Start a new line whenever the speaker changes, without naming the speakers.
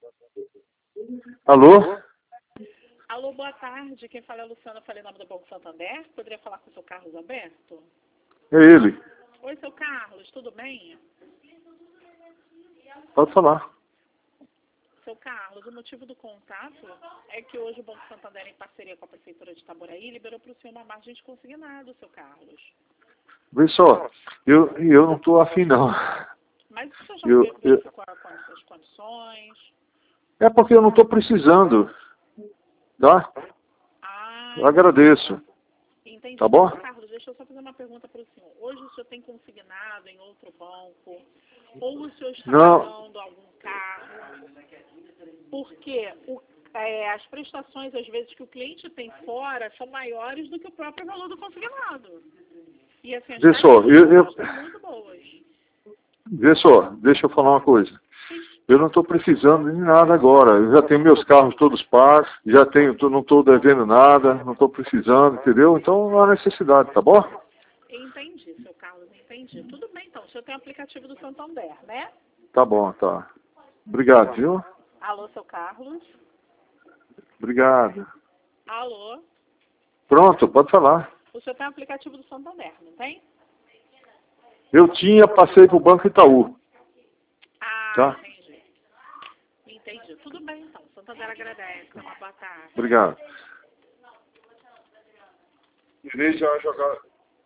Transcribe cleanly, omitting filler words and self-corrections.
Alô?
Alô, boa tarde. Quem fala é a Luciana, eu falei em nome do Banco Santander. Poderia falar com o seu Carlos Alberto?
É ele.
Oi, seu Carlos, tudo bem?
Pode falar.
Seu Carlos, o motivo do contato é que hoje o Banco Santander, em parceria com a Prefeitura de Itaboraí, liberou para o senhor uma margem de consignado, seu Carlos.
Vê só, eu não estou afim, não.
Mas o senhor já
Eu,
verificou as condições?
é porque eu não estou precisando, tá?
Ah,
Eu agradeço,
entendi.
tá bom?
Seu Carlos, deixa eu só fazer uma pergunta para o senhor. Hoje o senhor tem consignado em outro banco? Ou o senhor está
Não,
pagando algum carro? Porque as prestações, às vezes, que o cliente tem fora são maiores do que o próprio valor do consignado. E assim, as
vê só,
taxas são muito boas.
vê só, deixa eu falar uma coisa. Eu não estou precisando de nada agora. Eu já tenho meus carros todos pagos, não estou devendo nada, não estou precisando, entendeu? Então não há necessidade, tá bom?
Entendi, seu Carlos, entendi. Tudo bem, então. O senhor tem o aplicativo do Santander, né?
Tá bom, tá. Obrigado, viu?
Alô, seu Carlos?
Obrigado.
Alô?
Pronto, pode falar.
O senhor tem o aplicativo do Santander, não tem?
Eu passei para o Banco Itaú,
Ah,
tá?
entendi. Entendi. Tudo bem, então. O Santander agradece. Uma boa tarde.
Obrigado. Irei já jogar.